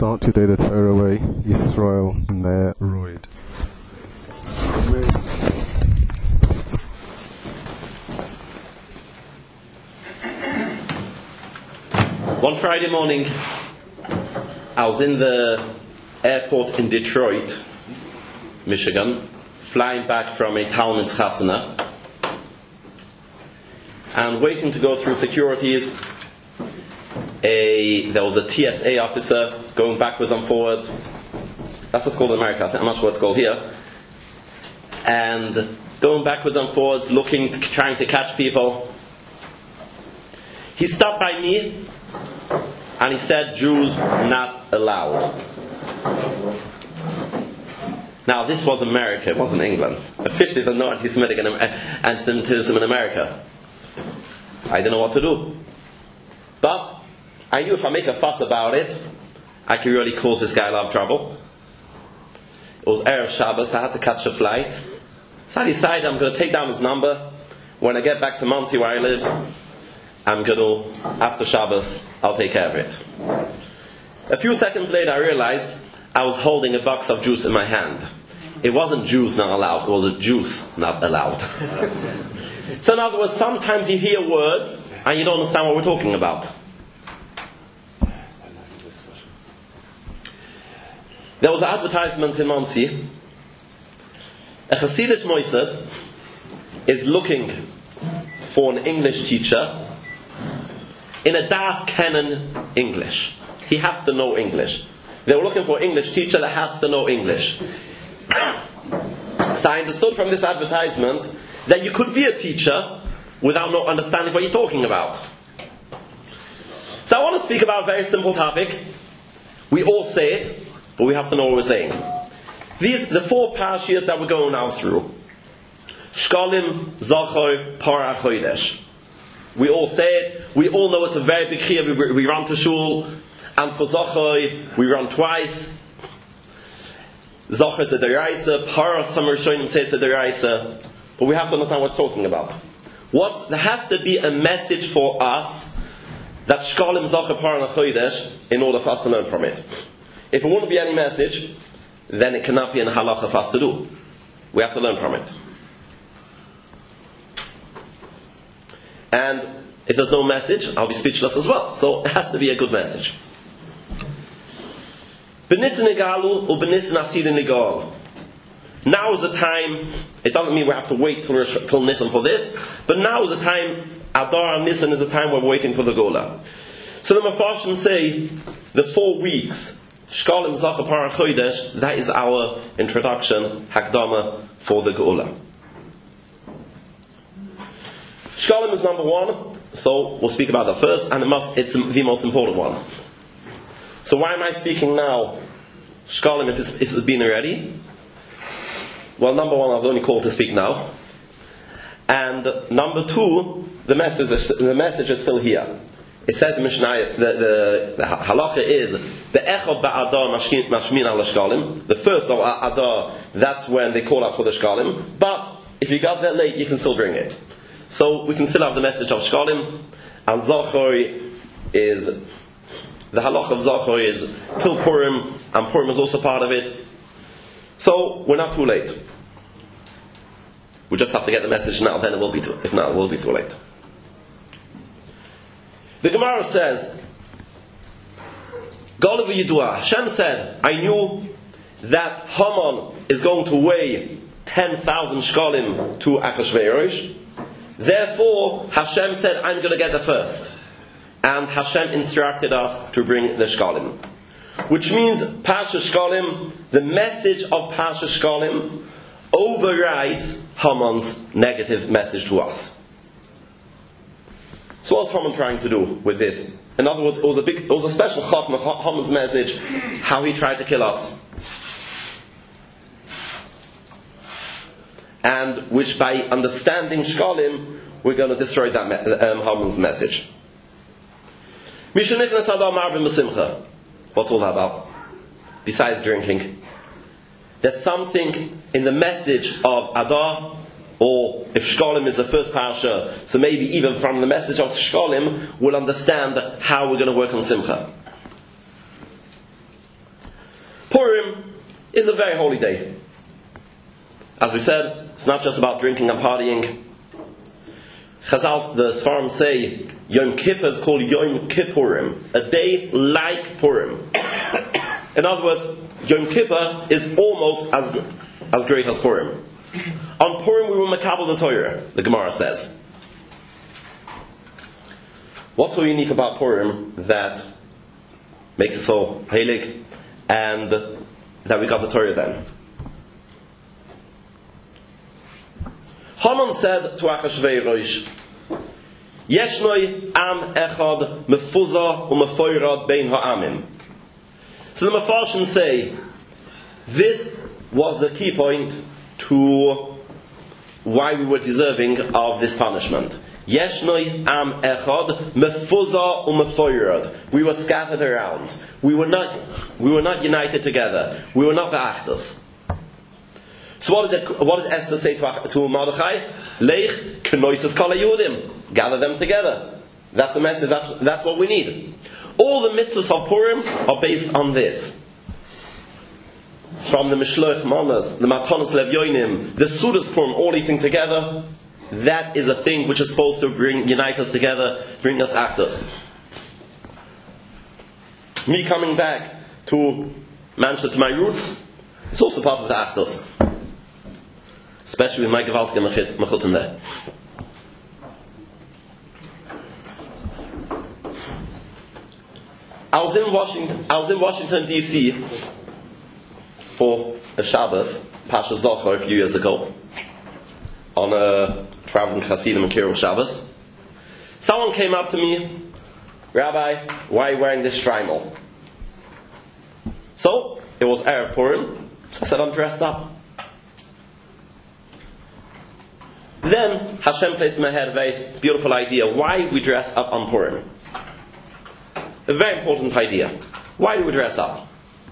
start today the Torah way, Yisrael Ner Roid. One Friday morning, I was in the airport in Detroit, Michigan, flying back from a Talmud Chasana, and waiting to go through securities. There was a TSA officer going backwards and forwards. That's what's called in America. I'm not sure what it's called here. And going backwards and forwards, trying to catch people. He stopped by me and he said, "Jews not allowed." Now, this was America, it wasn't England. Officially, there's no anti-Semitism in America. I didn't know what to do. But I knew if I make a fuss about it, I could really cause this guy a lot of trouble. It was Erev Shabbos, I had to catch a flight. So I decided I'm going to take down his number. When I get back to Monsey where I live, I'm going to, after Shabbos, I'll take care of it. A few seconds later I realized I was holding a box of juice in my hand. It wasn't juice not allowed, it was a juice not allowed. So in other words, sometimes you hear words and you don't understand what we're talking about. There was an advertisement in Monsey. A Hasidic Moisad is looking for an English teacher in a Daf Kennen English. He has to know English. They were looking for an English teacher that has to know English. So I understood from this advertisement that you could be a teacher without not understanding what you're talking about. So I want to speak about a very simple topic. We all say it, but we have to know what we're saying. The four parashiyos that we're going now through. Shkalim, Zachor, Parah, Chodesh. We all say it. We all know it's a very big chiyuv. We run to shul. And for Zachor, we run twice. Zachor is a deraisa. Parah, some Rishonim say it's a deraisa. But we have to understand what it's talking about. There has to be a message for us that Shkalim, Zachor, Parah, and Chodesh in order for us to learn from it. If it wouldn't be any message, then it cannot be an halacha for us to do. We have to learn from it. And if there's no message, I'll be speechless as well. So it has to be a good message. B'nissen negalu or b'nissen asidin negal. Now is the time. It doesn't mean we have to wait till Nisan for this, but now is the time. Adar and Nisan is the time we're waiting for the Gola. So the Mefarshim say the 4 weeks. Shkalim, Zachor, Parah, Chodesh, that is our introduction, Hakdama, for the Geula. Shkalim is number 1, so we'll speak about that first, and it's the most important one. So why am I speaking now, Shkalim, if it's been already? Well, number 1, I was only called to speak now. And number 2, the message is still here. It says in Mishnah, the halacha is the echad ba'adar mashmin al shkalim. The first of Adar, that's when they call out for the shkalim. But if you got there late, you can still bring it. So we can still have the message of shkalim. And Zachor is the halacha of Zachor is till Purim, and Purim is also part of it. So we're not too late. We just have to get the message now. Then it will be if not, it will be too late. The Gemara says, Golav Yidua, Hashem said, I knew that Haman is going to weigh 10,000 shkalim to Achashverosh. Therefore, Hashem said, I'm going to get the first. And Hashem instructed us to bring the shkalim. Which means, Pasha Shkalim, the message of Pasha Shkalim overrides Haman's negative message to us. So what's Haman trying to do with this? In other words, it was a special chokmah, Haman's message, how he tried to kill us. And which by understanding Shkalim, we're going to destroy that Haman's message. What's all that about? Besides drinking. There's something in the message of Adar, or if Shkalim is the first parasha, so maybe even from the message of Shkalim, we'll understand how we're going to work on Simcha. Purim is a very holy day. As we said, it's not just about drinking and partying. Chazal, the Sfarim say, Yom Kippur is called Yom Kippurim, a day like Purim. In other words, Yom Kippur is almost as great as Purim. On Purim we were Makabel the Torah, the Gemara says. What's so unique about Purim that makes it so heilig and that we got the Torah then? Haman said to Achashverosh, Yeshnoi am echad mefuza u'mefoirad bein ha'amim. So the Mefarshim say, this was the key point to why we were deserving of this punishment. Yeshnoi am echad mefuza u'mefoirad. We were scattered around. We were not united together. We were not ba'achdos. So what did Esther say to Mordechai? Leich knoises kol hayudim. Gather them together. That's the message. That's what we need. All the mitzvahs of Purim are based on this. From the Mishloach Manas, the Matanos Levyonim, the Sudas Purim, all eating together. That is a thing which is supposed to unite us together, bring us actors. Me coming back to Manchester, to my roots, it's also part of the actors. Especially with my gewaltige mechutten there. I was in Washington D.C. for a Shabbos, Pasha Zohar, a few years ago, on a traveling Hasidim and Kiruv Shabbos. Someone came up to me, Rabbi, why are you wearing this shtreimel? So it was Erev Purim. So I said, I'm dressed up. Then Hashem placed in my head a very beautiful idea. Why we dress up on Purim? A very important idea. Why do we dress up?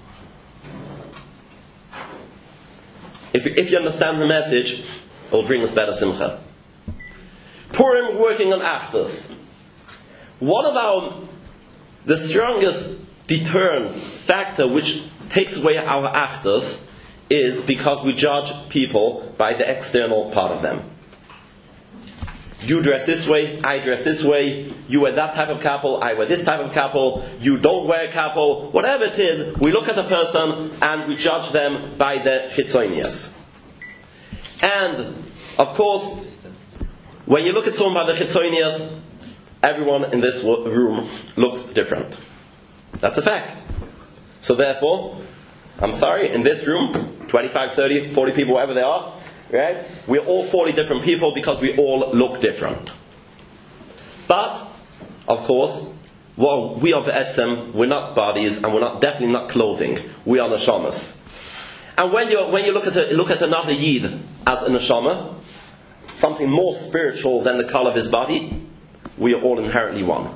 If you understand the message, it will bring us better simcha. Purim, working on afters. One of the strongest deterrent factor which takes away our afters is because we judge people by the external part of them. You dress this way, I dress this way, you wear that type of kapel, I wear this type of kapel, you don't wear a kapel, whatever it is, we look at the person and we judge them by the chitzonius. And, of course, when you look at someone by the chitzonius, everyone in this room looks different. That's a fact. So therefore, I'm sorry, in this room, 25, 30, 40 people, wherever they are, right? We're all 40 different people because we all look different. But, of course, well, we are be'etzem, we're not bodies, and we're definitely not clothing. We are neshamas. And when you look at another yid as a neshama, something more spiritual than the color of his body, we are all inherently one.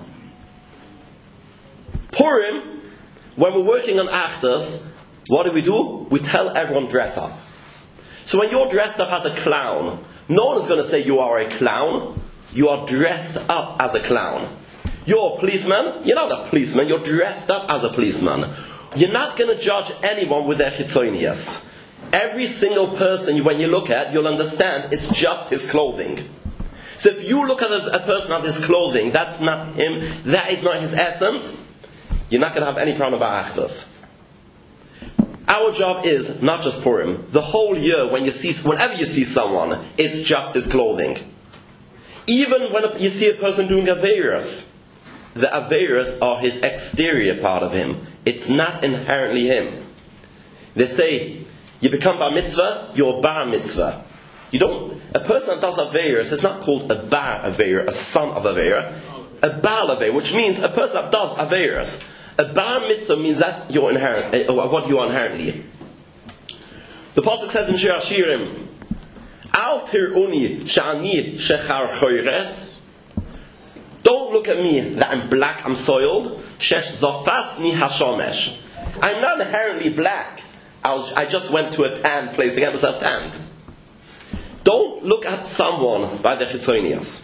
Purim, when we're working on achters, what do? We tell everyone dress up. So when you're dressed up as a clown, no one is going to say you are a clown. You are dressed up as a clown. You're a policeman. You're not a policeman. You're dressed up as a policeman. You're not going to judge anyone with their chitzonius. Every single person when you look at, you'll understand it's just his clothing. So if you look at a person at his clothing, that's not him, that is not his essence, you're not going to have any problem about achtos. Our job is not just Purim. The whole year, whenever you see someone, it's just his clothing. Even when you see a person doing Aveirus, the Aveirus are his exterior part of him. It's not inherently him. They say, you become Bar Mitzvah, you're Bar Mitzvah. A person that does Aveirus is not called a Bar Aveira, a son of Aveira. A Baal Aveira, which means a person that does Aveirus. A Bar Mitzvah means that's your what you are inherently. The Pasuk says in Shir Hashirim, Al tiruni sha'ani shechar choyres. Don't look at me that I'm black, I'm soiled. Shesh zafasni hashomesh. I'm not inherently black. I just went to a tan place to get myself tanned. Don't look at someone by their chitzonias.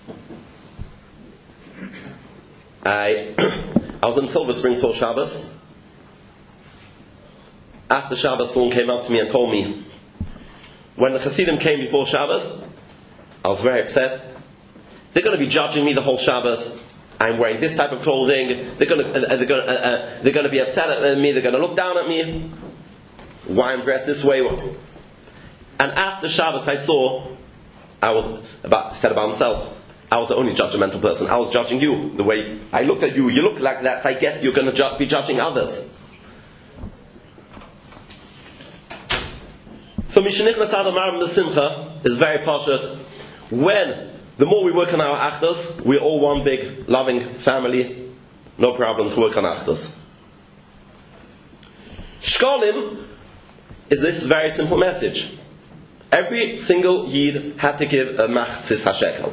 I was in Silver Springs for Shabbos, after Shabbos, someone came up to me and told me, when the Hasidim came before Shabbos, I was very upset. They're going to be judging me the whole Shabbos. I'm wearing this type of clothing. They're going to be upset at me. They're going to look down at me. Why I'm dressed this way? And after Shabbos, I said about myself, I was the only judgmental person. I was judging you. The way I looked at you, you look like that, so I guess you're going to be judging others. So Mishenichnas Adam Arm the Simcha is very pashut. When the more we work on our achdus, we're all one big loving family. No problem to work on achdus. Shkolim is this very simple message. Every single Yid had to give a machzis hashekel.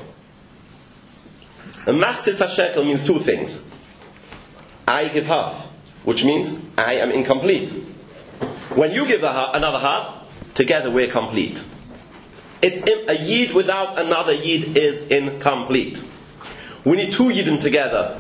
A machzis hashekel means two things. I give half, which means I am incomplete. When you give another half, together we're complete. A Yid without another Yid is incomplete. We need two Yidin together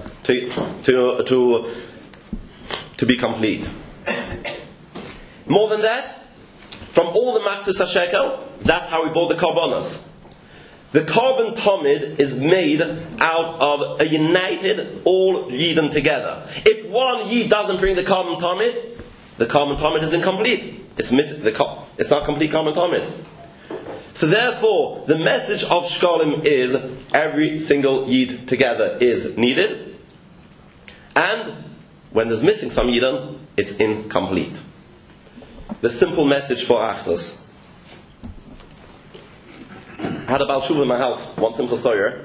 to be complete. More than that, from all the machzis hashekel, that's how we bought the korbanos. The korban tamid is made out of a united all Yidin together. If one Yid doesn't bring the korban tamid is incomplete. It's not complete korban tamid. So therefore, the message of Shkolim is every single Yid together is needed, and when there's missing some Yidin, it's incomplete. The simple message for achdus. I had a Baal Shuva in my house. One simple story.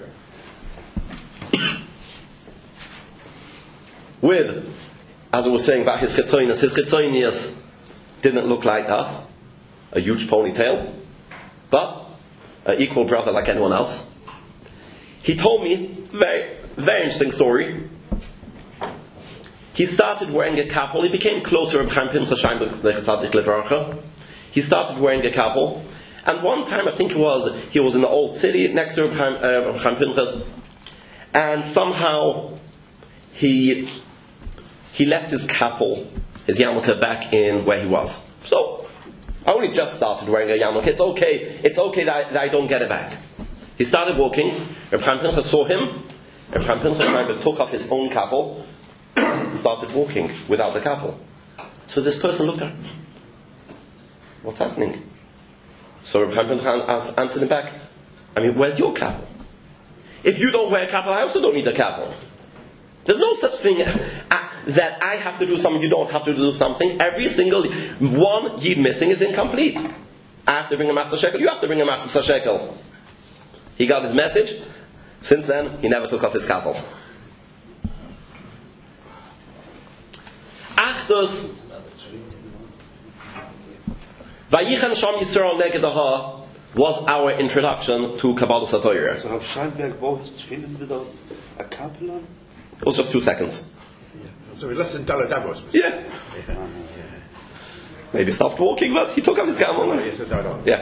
With, as I was saying about his chitzonius didn't look like us, a huge ponytail, but an equal brother like anyone else. He told me a very, very interesting story. He started wearing a kapel. He became closer to Chaim Pinchas Sheinberg Levarcha. He started wearing a kapel. And one time, I think he was in the old city next to Chaim Pinchas, and somehow he left his kapel, his yarmulke, back in where he was. So I only just started wearing a yarmulke. It's okay that I don't get it back. He started walking. Reb Chaim Pinchas saw him. Reb Chaim Pinchas took off his own kapel, started walking without the kapel. So this person looked at him. What's happening? So Reb Chaim Pinchas answered him back, where's your kapel? If you don't wear a kapel, I also don't need a kapel. There's no such thing that I have to do something, you don't have to do something. Every single one Yid missing is incomplete. I have to bring a matzah shekel, you have to bring a matzah shekel. He got his message. Since then, he never took off his kapel. Achdus Vayichan Sham Yisrael Neged Aha was our introduction to Kabbalas HaTorah. So Rav Scheinberg was finden without a kapel on? It was just 2 seconds. So we left in Daladavos. Yeah. Maybe stopped walking, but he took off his kapel. Yeah.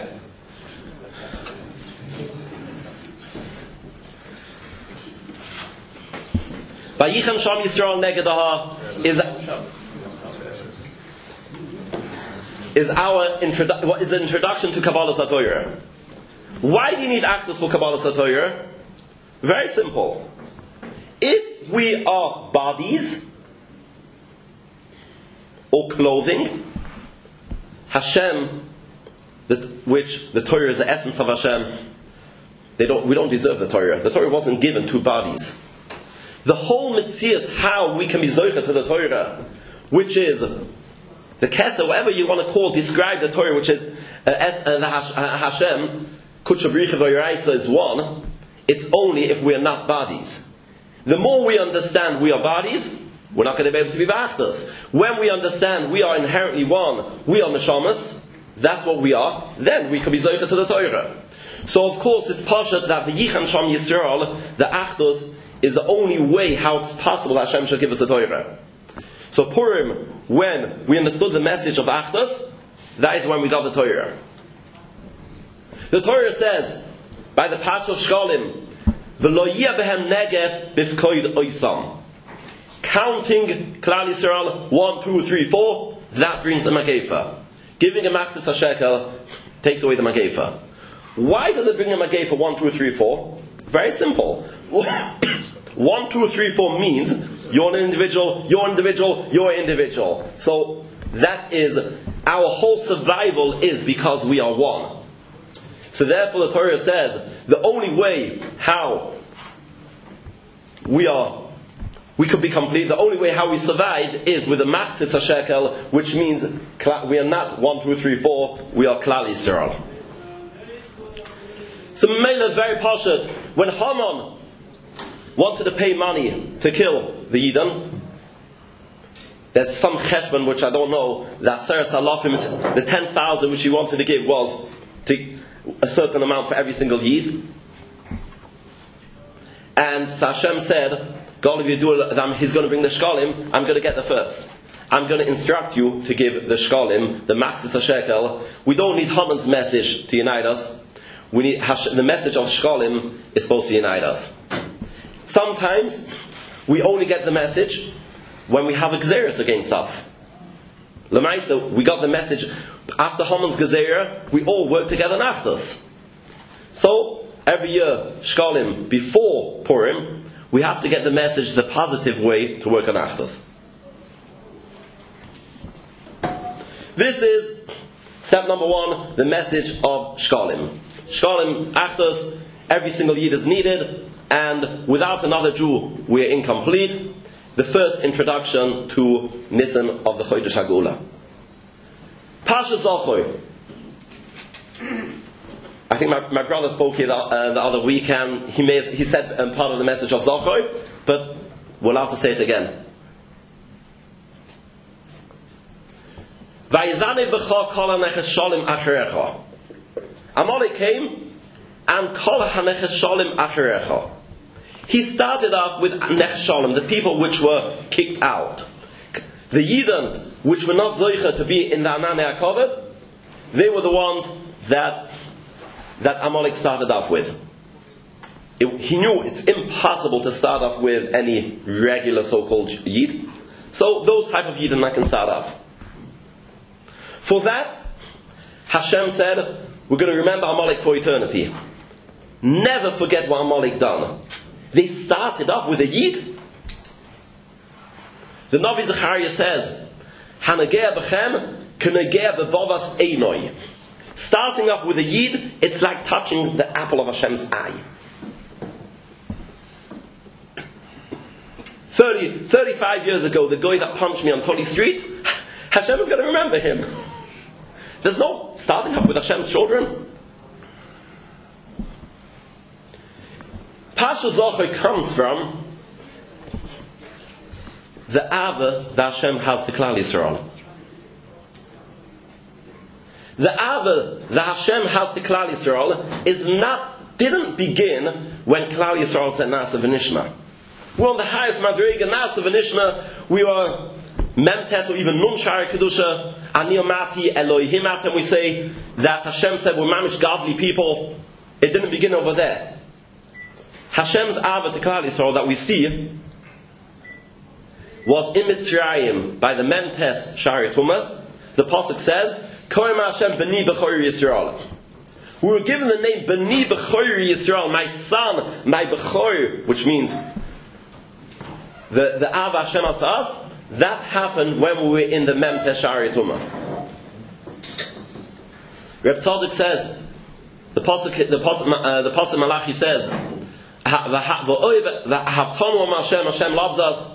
Vayichan Sham Yisrael Neged Aha is our introduction to Kabbalas HaTorah. Why do you need achdus for Kabbalas HaTorah? Very simple. If we are bodies or clothing, Hashem, which the Torah is the essence of Hashem, we don't deserve the Torah. The Torah wasn't given to bodies. The whole mitzvah is how we can be zocher to the Torah, which is the Kesser, whatever you want to call, describe the Torah, which is the Hashem, Kudsha B'richa V'Yoraisa is one. It's only if we are not bodies. The more we understand we are bodies, we're not going to be able to be b'achdus. When we understand we are inherently one, we are neshamas, that's what we are, then we can be zocher to the Torah. So of course it's pashut that v'yichan sham Yisrael, the achdus, is the only way how it's possible that Hashem should give us a Torah. So Purim, when we understood the message of achdus, that is when we got the Torah. The Torah says, by the Parsha of Shkolim, V'lo yiyeh behem negev b'fkoid oisam. Counting Klal Yisrael 1, 2, 3, 4. that brings a Magefa. Giving a Machzis HaShekel takes away the Magefa. Why does it bring a Magefa 1, 2, 3, 4? Very simple. 1, 2, 3, 4 means you're an individual, you're an individual, you're an individual. So that is, our whole survival is because we are one. So therefore the Torah says, the only way how we could be complete, the only way how we survive is with the Machzis HaShekel, which means we are not 1, 2, 3, 4, we are Klal Yisrael. So Mela is very pashut. When Haman wanted to pay money to kill the Yidden, there's some cheshbon which I don't know, that Seres Halafim, the 10,000 which he wanted to give was a certain amount for every single Yid. And so Hashem said, God, if you do it, he's going to bring the shkalim, I'm going to get the first. I'm going to instruct you to give the shkalim, the Machzis HaShekel. We don't need Haman's message to unite us. We need the message of shkalim is supposed to unite us. Sometimes we only get the message when we have a gzeirus against us. Lamaisa, we got the message after Haman's gezeirah, we all work together naftas. So every year, shkalim before Purim, we have to get the message the positive way to work on naftas. This is step number 1, the message of shkalim. Shkalim aftas, every single yid is needed, and without another Jew, we are incomplete. The first introduction to Nisan of the Chodesh Hagula. Parshas Zochor. I think my brother spoke here the other weekend. He said part of the message of Zochor, but we're allowed to say it again. Vayizane b'cha kol haneches sholim acherecha. Amalek came and kol haneches sholim acherecha. He started off with Nech Shalom, the people which were kicked out. The Yidden, which were not Zoicha to be in the Ananei HaKoved, they were the ones that Amalek started off with. He knew it's impossible to start off with any regular so-called Yid. So those type of Yidden I can start off. For that, Hashem said, we're going to remember Amalek for eternity. Never forget what Amalek done. They started off with a Yid. The Navi Zechariah says, Hanagea b'chem, kenagea b'vovas einoi. Starting off with a Yid, it's like touching the apple of Hashem's eye. 35 years ago, the guy that punched me on Tully Street, Hashem is going to remember him. There's no starting off with Hashem's children. Parsha Zochor comes from the Ava that Hashem has to Klal Yisrael. The Ava that Hashem has to Klal Yisrael didn't begin when Klal Yisrael said Nasa v'Nishma. We're on the highest Madriga, Nasa v'Nishma. We are Memtes or even Nun Shari Kedusha, Ani Amati Elohim Atem. We say that Hashem said we're mamish godly people. It didn't begin over there. Hashem's Ava to Klal Yisrael that we see was in Mitzrayim by the Memtes Shari Tumah. The pasuk says, Koyim Hashem B'ni B'chori Yisrael. We were given the name B'ni B'chori Yisrael, my son, my B'chor, which means the Ava Hashem has to us. That happened when we were in the Memtes Shari Tumah. Reb Tzadok says, the pasuk Malachi says, Hashem loves us.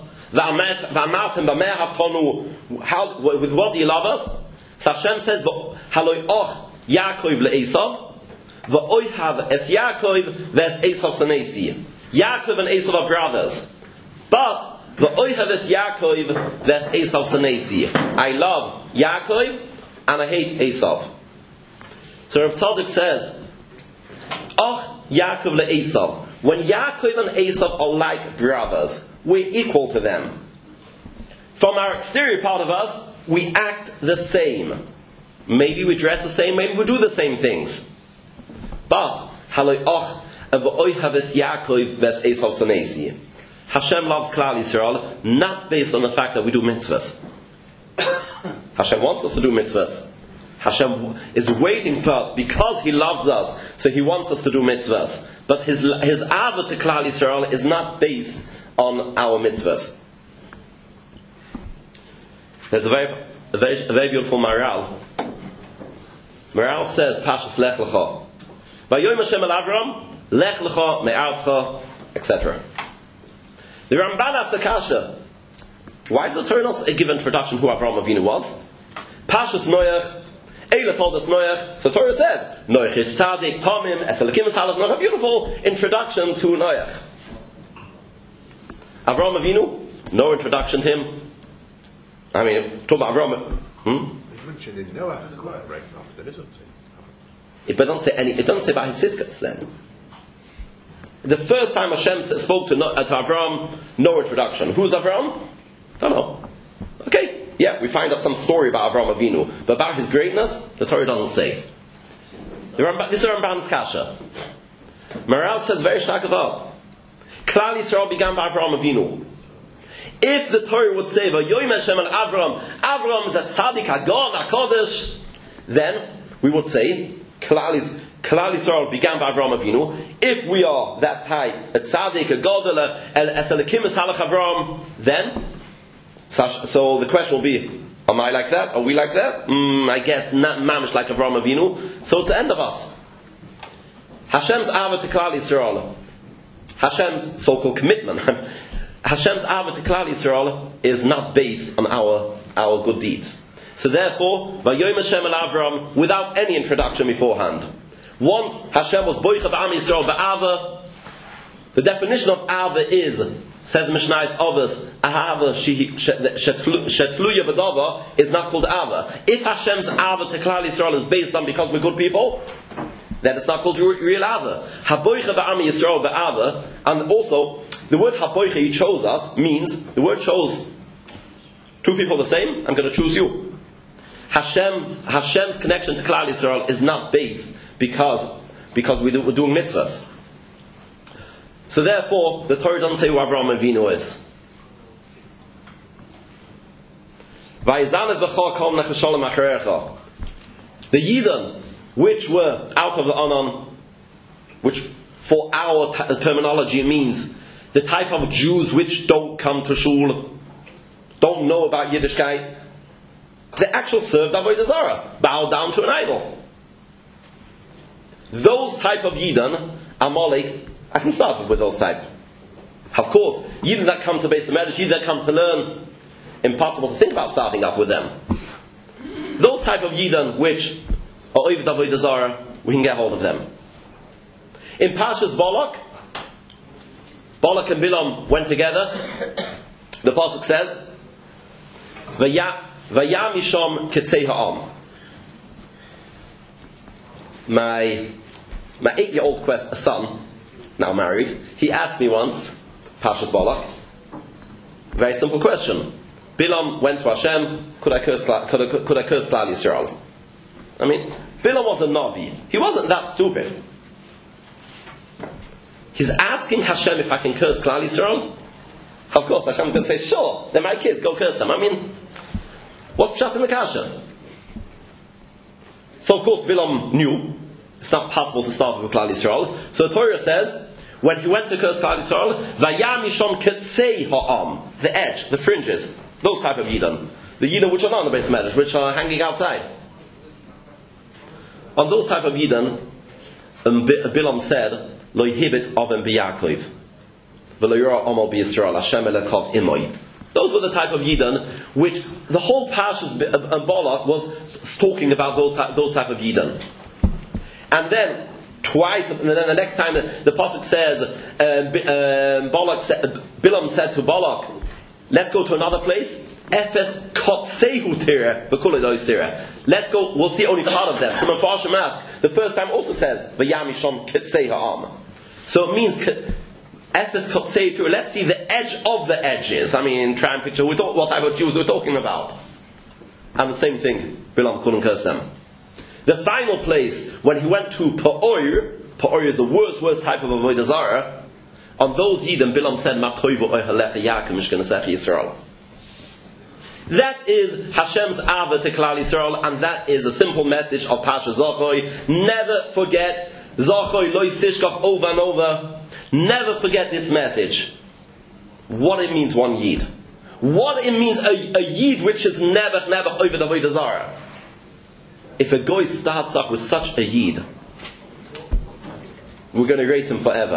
With what do you love us? So Hashem says, Yaakov le'Esav, v'oihav es Yaakov v'es Esav sanesi. Yaakov and Esav are brothers, but v'oihav es Yaakov v'es Esav sanesi. I love Yaakov and I hate Esav. So Reb Tzadok says, Yaakov le'Esav. When Yaakov and Esav are like brothers, we're equal to them. From our exterior part of us, we act the same. Maybe we dress the same, maybe we do the same things. But Hashem loves Klal Yisrael not based on the fact that we do mitzvahs. Hashem wants us to do mitzvahs. Hashem is waiting for us because He loves us, so He wants us to do mitzvahs. But His Ava to Klal Yisrael is not based on our mitzvahs. There's a very beautiful Maral. Maral says, Pashas Lech Lecha. Vayoyim Hashem el Avram, Lech Lecha me'arzcha, etc. The Ramban asks the kasha, why did the Torah not give an introduction who Avraham Avinu was? Pashas Noach, Eila told us Noach. So the Torah said, Noach is tzaddik, tamim, es elikim es halach. A beautiful introduction to Noach. Avraham Avinu, no introduction to him. I mean, talk about Avraham. He's mentioned in Noah quite right after, isn't he? It doesn't say about his tzidkas then. The first time Hashem spoke to Avraham, no introduction. Who's Avraham? Don't know. Okay, yeah, we find out some story about Avraham Avinu, but about his greatness, the Torah doesn't say. This is Ramban's kasha. Maral says very stark about Klal Yisrael began by Avraham Avinu. If the Torah would say, "Vayoyim Hashem al Avram is a tzaddik, a god, a kodesh," then we would say Klal Yisrael began by Avraham Avinu. If we are that type, a tzaddik, a god, as elikim es halach Avram, then so the question will be: am I like that? Are we like that? I guess not mamish like Avraham Avinu. So it's the end of us. Hashem's ava to Klal Yisrael, Hashem's so-called commitment. Hashem's ava to Klal Yisrael is not based on our good deeds. So therefore, Vayoyim Hashem el Avram, without any introduction beforehand. Once Hashem was boicha b'am Yisrael ba'ava, the definition of ava is, says Mishnayos Avos, ava shetluya b'dava is not called ava. If Hashem's ava to Klal Yisrael is based on because we're good people, then it's not called real ava. Haboicha b'am Yisrael ba'ava, and also the word haboicha He chose us means the word chose two people the same. I'm going to choose you. Hashem's connection to Klal Yisrael is not based because we're doing mitzvahs. So therefore, the Torah doesn't say who Avraham Avinu is. The Yidden, which were out of the Anan, which for our terminology means the type of Jews which don't come to shul, don't know about Yiddishkeit, they actually served Avodah Zarah, bow down to an idol. Those type of Yidden, Amalek, I can start with those type. Of course, Yidden that come to Beis HaMedrash, Yidden that come to learn, impossible to think about starting off with them. Those type of Yidden which are Oived Avodah Zarah, we can get hold of them. In Parshas Balak and Bilam went together. The pasuk says, Vayam Yisham Ketzei Ha'am. My 8-year-old son, now married, he asked me once, Parshas Balak, very simple question. Bilam went to Hashem, could I curse Klal Yisrael? I mean, Bilam was a Navi. He wasn't that stupid. He's asking Hashem if I can curse Klal Yisrael. Of course, Hashem is going to say, sure, they're my kids, go curse them. I mean, what's pshat in the kasha? So of course Bilam knew it's not possible to start with Klal Yisrael. So the Torah says, when he went to curse Klal Yisrael, Vayam Yisham Ketzei Ha'am, the edge, the fringes, those type of Yidden. The Yidden which are not on the Beis HaMedrash, which are hanging outside. On those type of Yidden, Bilam said, Lo yihibit avim b'Yaakov, v'lo yora omal b'Yisrael, Hashem elokov imoy. Those were the type of Yidden which the whole Parshas Balak was talking about those type of Yidden. And then twice, and then the next time the pasuk says, Bilam said to Balak, let's go to another place. Efes kotsehu tira v'kulei sira. Let's go. We'll see only part of them. So Mefarshim asks, the first time also says v'yam yisham ketzei ha'am. So it means Efes kotzei tira. Let's see the edge of the edges. I mean, try and picture what type of Jews we're talking about. And the same thing, Bilam couldn't curse them. The final place when he went to Pa'or is the worst type of Avodah Zarah. On those Yidden, Bilam said, "Matoivu oihalech Yaakov mishkan Yisrael." That is Hashem's Ava to Klal Yisrael, and that is a simple message of Pasha Zochoi. Never forget Zochoi Loi Sishkach over and over. Never forget this message. What it means, one Yid. What it means, a Yid which is never over the Avodah Zarah. If a Goy starts off with such a Yid, we're going to erase him forever.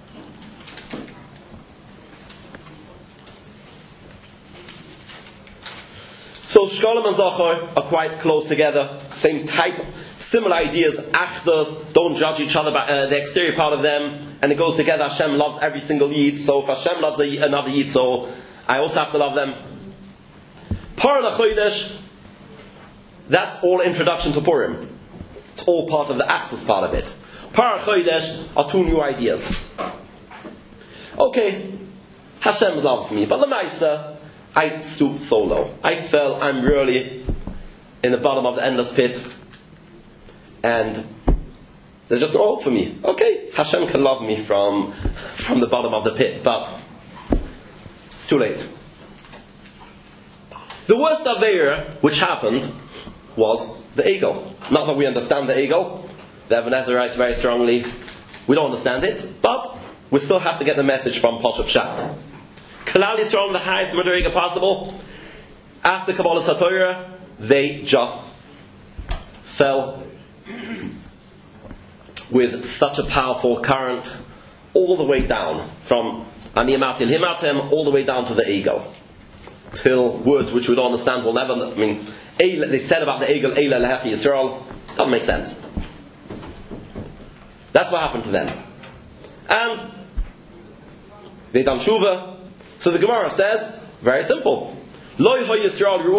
So Shkolem and Zochor are quite close together. Same type, similar ideas. Achdus, don't judge each other by the exterior part of them. And it goes together. Hashem loves every single Yid. So if Hashem loves another Yid, so I also have to love them. Parah L'Chodesh, that's all introduction to Purim. It's all part of the Achdus part of it. Parah L'Chodesh are two new ideas. Okay, Hashem loves me, but L'Maisa, I stooped so low. I fell, I'm really in the bottom of the endless pit. And there's just no hope for me. Okay, Hashem can love me from the bottom of the pit, but it's too late. The worst Aveira which happened was the Egel. Not that we understand the Egel. The Ebenezer writes very strongly. We don't understand it, but we still have to get the message from Pashup Pshat. Klal Yisrael, the highest Madriga possible. After Kabbalah Satorah, they just fell with such a powerful current all the way down from Animatil Himatem all the way down to the Egel, till words which we don't understand will never. I mean, they said about the Egel, Eila Lehechi Yisrael, doesn't make sense. That's what happened to them, and they done tshuva. So the Gemara says, very simple. What does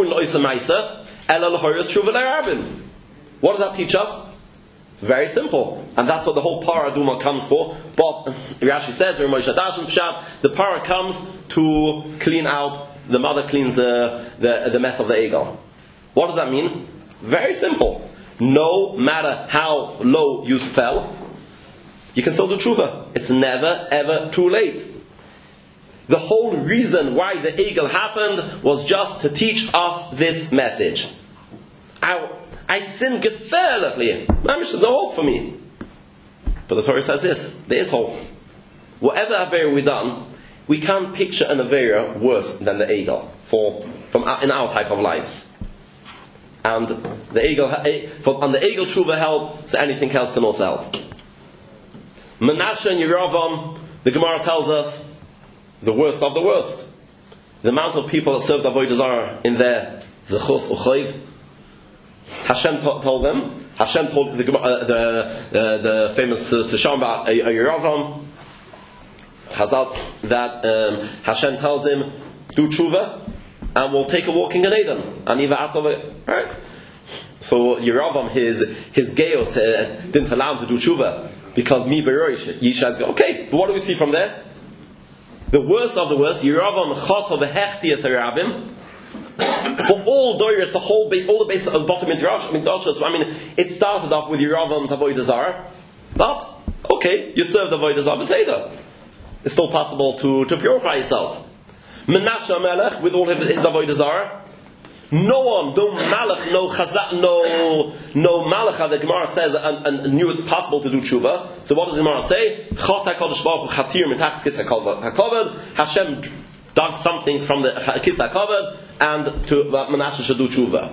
that teach us? Very simple. And that's what the whole paraduma comes for. But Rashi says, the para comes to clean out, the mother cleans the mess of the Egel. What does that mean? Very simple. No matter how low you fell, you can still do tshuva. It's never ever too late. The whole reason why the Egel happened was just to teach us this message. I sinned gefährlich. There's no hope for me. But the Torah says this: there is hope. Whatever Aveira we done, we can't picture an Aveira worse than the Egel in our type of lives. And the Egel tshuva help, so anything else can also help. Menashe and Yeravam, the Gemara tells us, the worst of the worst. The amount of people that served Avodah Zarah in their Zechus Uchoiv. Hashem told them. Hashem told the famous Tesham about Yeravam Chazal that Hashem tells him, do tshuva and we'll take a walk in Gan Eden. Right? So Yeravam, his Geos didn't allow him to do tshuva because mi beroish Yishai go. Okay, but what do we see from there? The worst of the worst, Yeravam Chotov Hechtias Harabim. For all doyers, all the base of the bottom Midrash. I mean, it started off with Yeravam's Avodah Zarah, but okay, you served Avodah Zarah Beseder. It's still possible to purify yourself. Menashe Melech with all his Avodah Zarah. No one, no Malach, no Chazak, no Malach. The Gemara says and knew it's possible to do tshuva. So what does the Gemara say? Chot HaKadosh Baruch Hu Chatir Mitachas Kis HaKavod. Hashem dug something from the Kis HaKavod, and to Menashe should do tshuva.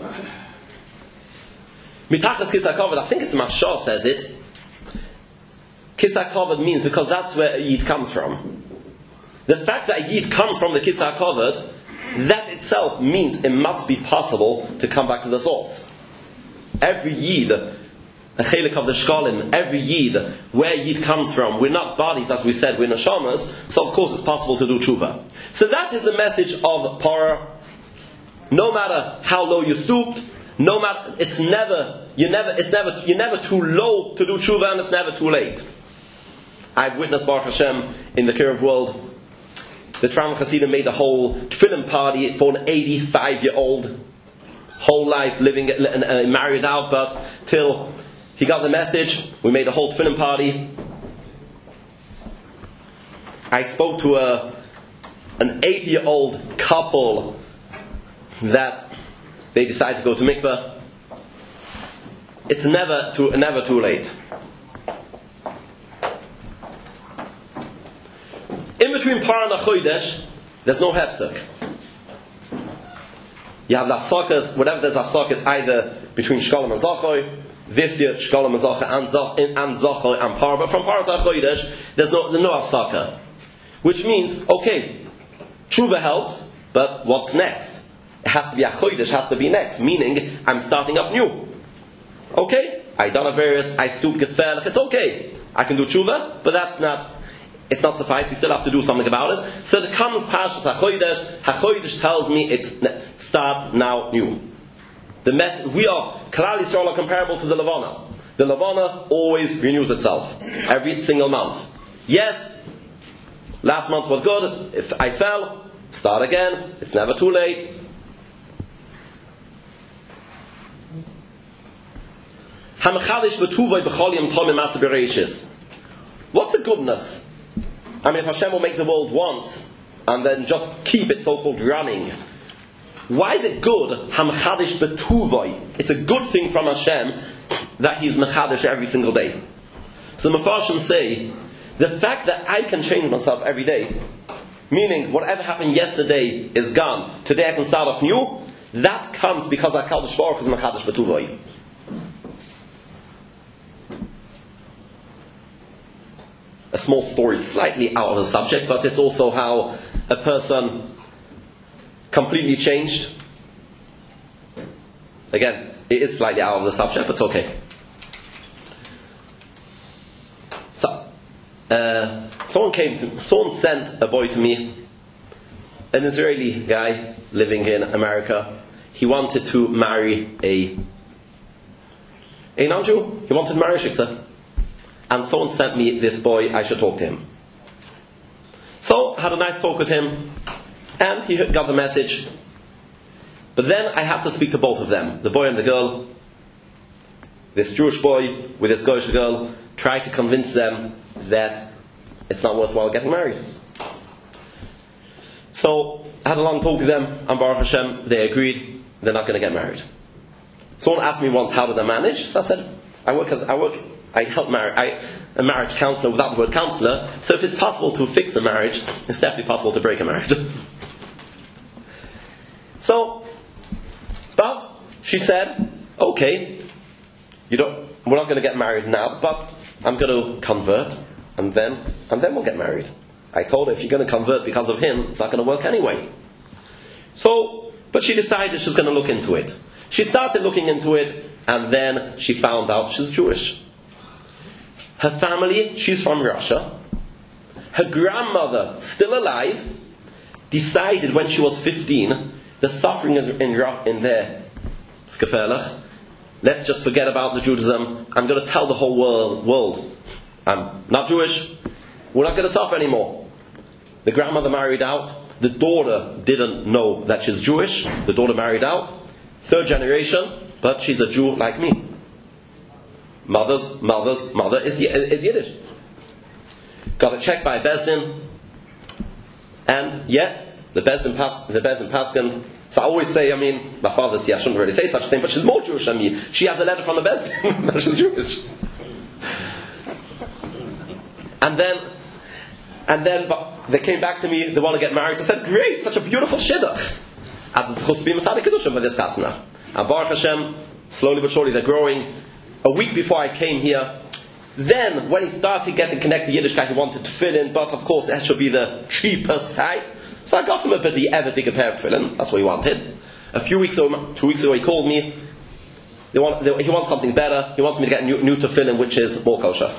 Mitachas Kis HaKavod, I think it's Mashal says it. Kis HaKavod means because that's where a Yid comes from. The fact that a Yid comes from the Kis HaKavod, that itself means it must be possible to come back to the source. Every Yid, a chelik of the Shkalim, every Yid, where Yid comes from, we're not bodies as we said, we're neshamas, so of course it's possible to do tshuva. So that is the message of Parah. No matter how low you stooped, no matter, you're never too low to do tshuva, and it's never too late. I've witnessed Baruch Hashem in the Kiruv world. The Tram Chasidim made a whole tefillin party for an 85-year-old, whole life living, married out, but till he got the message, we made a whole tefillin party. I spoke to an 80-year-old couple that they decide to go to mikveh, it's never too late. In between Parah and Chodesh, there's no hefsek. You have the Hafsakas, whatever there's Hafsakas, either between Shkolim and Zachor. This year, Shkolim and Zachor and Zachor and Parah. But from Parah to Chodesh, there's no Hafsaka. Which means, okay, Tshuva helps, but what's next? It has to be a Chodesh, has to be next. Meaning, I'm starting off new. Okay, I done a various, I stoop gefährlich, it's okay. I can do Tshuva, but it's not suffice, you still have to do something about it. So there comes Parshas HaChodesh tells me it's start now new. We are, Klal Yisrael are comparable to the Levana. The Levana always renews itself, every single month. Yes, last month was good, if I fell, start again, it's never too late. What's the goodness? I mean, if Hashem will make the world once and then just keep it so-called running, why is it good? It's a good thing from Hashem that He's mechadish every single day. So the Mefarshim say, the fact that I can change myself every day, meaning whatever happened yesterday is gone, today I can start off new, that comes because HaKadosh Baruch Hu is mechadish b'tuvoi. A small story, slightly out of the subject, but it's also how a person completely changed. Again, it is slightly out of the subject, but it's okay. So, someone sent a boy to me, an Israeli guy living in America. He wanted to marry a non-Jew. He wanted to marry a Shiksa. And someone sent me this boy, I should talk to him. So, I had a nice talk with him, and he got the message. But then I had to speak to both of them, the boy and the girl. This Jewish boy with this Goyish girl, tried to convince them that it's not worthwhile getting married. So, I had a long talk with them, and Baruch Hashem, they agreed, they're not going to get married. Someone asked me once, how did I manage? So I said, I help a marriage counselor without the word counselor, so if it's possible to fix a marriage, it's definitely possible to break a marriage. So, but she said, okay, we're not going to get married now, but I'm going to convert, and then we'll get married. I told her, if you're going to convert because of him, it's not going to work anyway. So, but she decided she's going to look into it. She started looking into it, and then she found out she's Jewish. Her family, she's from Russia. Her grandmother, still alive, decided when she was 15, the suffering is in there. It's gefährlich. Let's just forget about the Judaism. I'm going to tell the whole world, I'm not Jewish. We're not going to suffer anymore. The grandmother married out. The daughter didn't know that she's Jewish. The daughter married out. 3rd generation, but she's a Jew like me. Mother's mother is Yiddish. Got it checked by Bezdin, and the Bezdin Paskin. So I always say, my father says, I shouldn't really say such a thing, but she's more Jewish than me. She has a letter from the Bezdin that she's Jewish. And then they came back to me, they want to get married. So I said, great, such a beautiful shidduch. And Baruch Hashem, slowly but surely they're growing. A week before I came here, then when he started getting connected to Yiddishkeit, he wanted to fill in, but of course it should be the cheapest type. So I got him a bit the ever bigger pair of tefillin. That's what he wanted. 2 weeks ago, he called me. He wants something better. He wants me to get new tefillin, which is more kosher.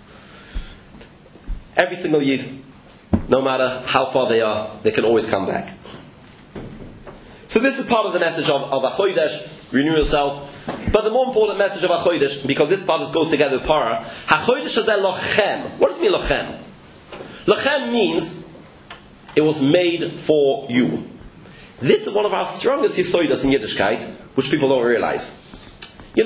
Every single Yid, no matter how far they are, they can always come back. So this is part of the message of HaChodesh, renew yourself. But the more important message of HaChodesh, because this part goes together with Parah, HaChodesh is lochem. What does it mean, lochem? Lochem means it was made for you. This is one of our strongest hisoidas in Yiddishkeit, which people don't realize. I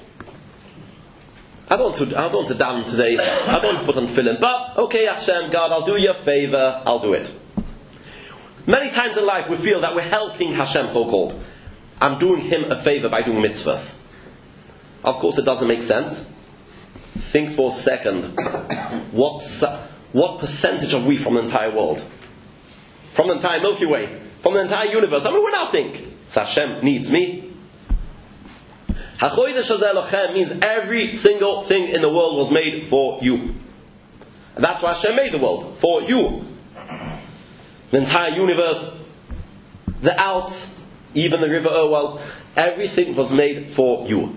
don't want to daven today. I don't want to put on tefillin. But, okay, Hashem, God, I'll do you a favor. I'll do it. Many times in life we feel that we're helping Hashem, so-called. I'm doing Him a favor by doing mitzvahs. Of course it doesn't make sense. Think for a second. What percentage are we from the entire world? From the entire Milky Way? From the entire universe? I mean, we're nothing. So Hashem needs me. HaChodesh Hazeh Lochem means every single thing in the world was made for you. And that's why Hashem made the world. For you. The entire universe, the Alps, even the River Irwell, everything was made for you.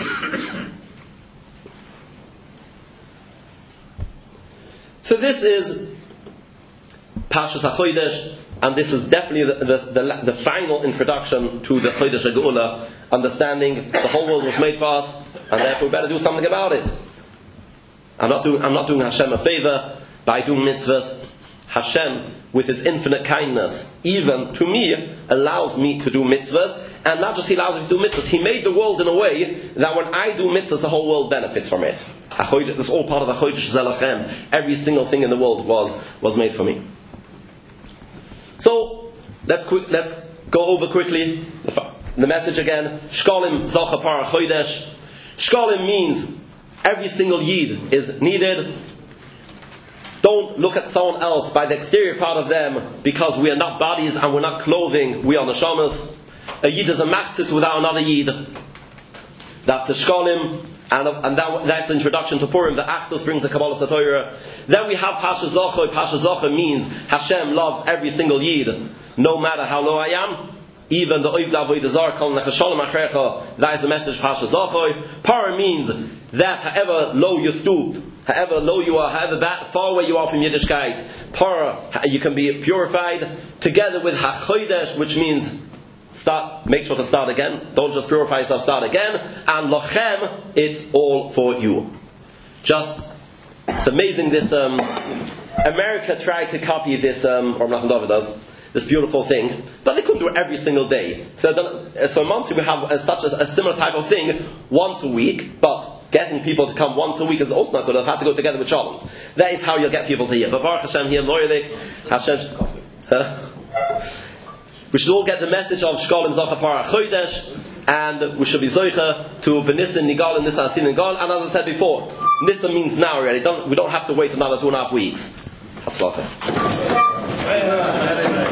So this is Parshas HaChodesh, and this is definitely the final introduction to the Chodesh HaGeula, understanding the whole world was made for us, and therefore we better do something about it. I'm not doing Hashem a favor by doing mitzvahs. Hashem, with His infinite kindness, even to me, allows me to do mitzvahs, and not just He allows me to do mitzvahs, He made the world in a way that when I do mitzvahs, the whole world benefits from it. It's all part of the Chodesh Zelachem. Every single thing in the world was made for me. So, let's go over quickly the message again. Shkolim Zocha Para Chodesh. Shkolim means every single Yid is needed. Don't look at someone else by the exterior part of them, because we are not bodies and we're not clothing, we are neshamas. A Yid is a machzis without another Yid. That's the Shkolim, and that's the introduction to Purim. The Achdus brings the Kabbalah Satorah. Then we have Pasha Zocha. Pasha Zocha means Hashem loves every single Yid, no matter how low I am. Even the Oivd Avodah Zarah calling Nechasholem Achrecha. That is the message Pasha Zocha. Para means that however low you stoop, however low you are, however far away you are from Yiddishkeit, Para, you can be purified, together with HaChodesh, which means make sure to start again. Don't just purify yourself, start again. And Lochem, it's all for you. It's amazing this, America tried to copy this, or Menachem David does, this beautiful thing, but they couldn't do it every single day. So in Muncie we have a similar type of thing once a week, but getting people to come once a week is also not good. They'll have to go together with Shalom. That is how you'll get people to hear. But Baruch Hashem here, Hashem, we should all get the message of Shkolim Zocha Para Chodesh, and we should be Zocha to Benisin Nigal and Nisan Asin Nigal. And as I said before, Nisan means now already. We don't have to wait another 2.5 weeks. Hatzlacha.